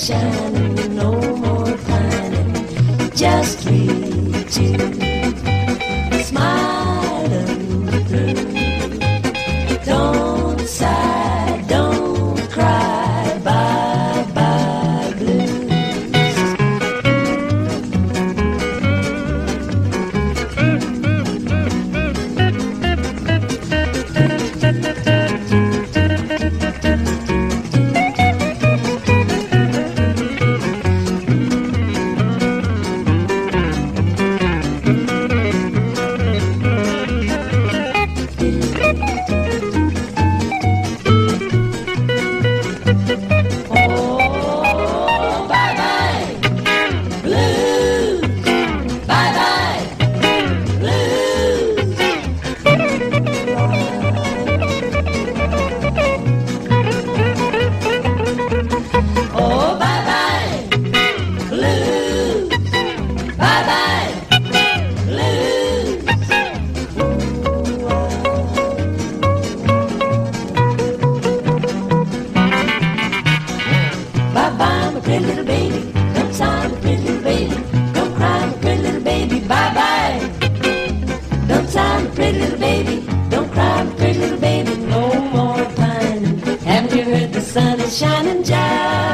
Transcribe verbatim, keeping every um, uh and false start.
shining, no more pining, just we two smiling through. Don't sigh, don't cry, bye bye blues. Bye-bye, my pretty little baby. Don't sigh, my pretty little baby. Don't cry, my pretty little baby. Bye-bye. Don't sigh, my pretty little baby. Don't cry, my pretty little baby. No more pining. Haven't you heard the sun is shining, Jive?